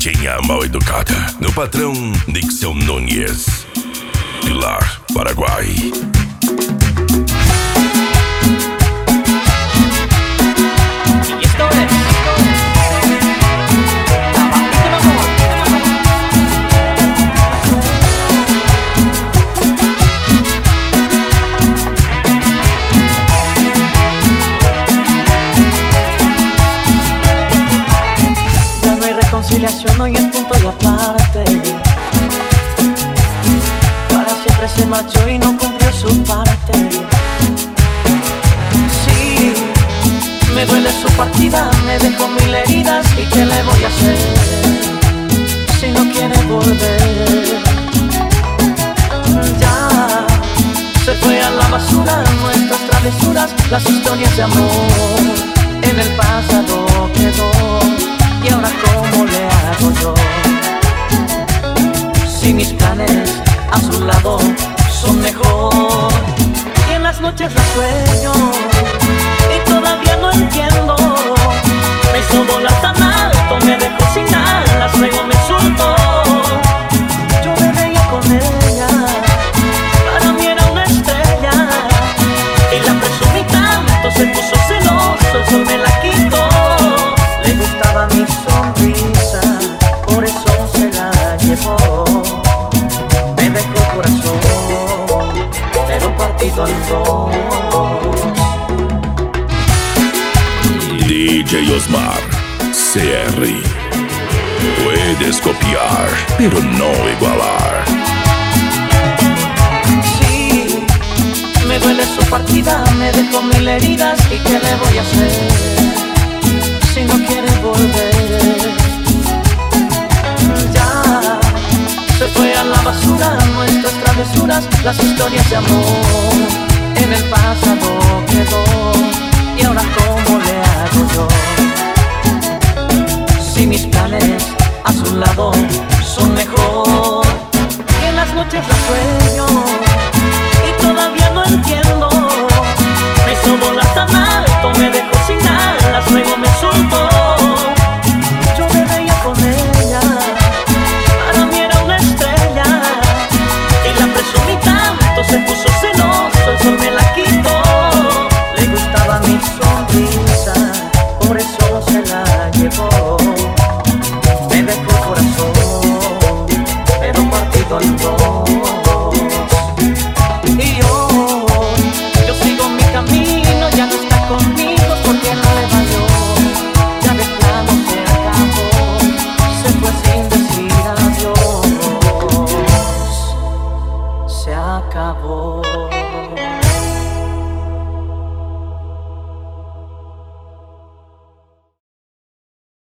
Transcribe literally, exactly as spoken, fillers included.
gatinha mal educada. No patrão Nixon Nunes, Pilar, Paraguai. Hoy es punto y aparte. Para siempre se marchó y no cumplió su parte. Sí, me duele su partida, me dejó mil heridas. ¿Y qué le voy a hacer si no quiere volver? Ya se fue a la basura nuestras travesuras, las historias de amor en el pasado quedó. Y ahora cómo le hago yo, si mis planes a su lado son mejor. Y en las noches la sueño y todavía no entiendo. Me hizo volar tan alto, me dejó sin alas, luego me soltó. Yo me veía con ella, para mí era una estrella. Y la presumí tanto, se puso celoso, el sol me la quitó. Le gustaba mi sonrisa, por eso se la llevó. Me dejó el corazón, pero partido en dos. D J Osmar, C R. Puedes copiar, pero no igualar. Sí, me duele su partida, me dejó mil heridas. ¿Y qué le voy a hacer si no quiere volver? Ya se fue a la basura nuestras travesuras, las historias de amor en el pasado quedó. Y ahora cómo le hago yo, si mis planes a su lado son mejor. Y en las noches la sueño y todavía no entiendo. Me hizo volar tan alto, me dejó sin alas, luego me soltó. Yo me veía con ella, para mí era una estrella. Y la presumí tanto, se puso celoso, el sol me la quitó. Le gustaba mi sonrisa, por eso se la llevó. Me dejó el corazón, pero partido en dos. Y yo, yo sigo mi camino, ya no está conmigo porque no le valió. Ya de plano se acabó, se fue sin decir adiós. Se acabó.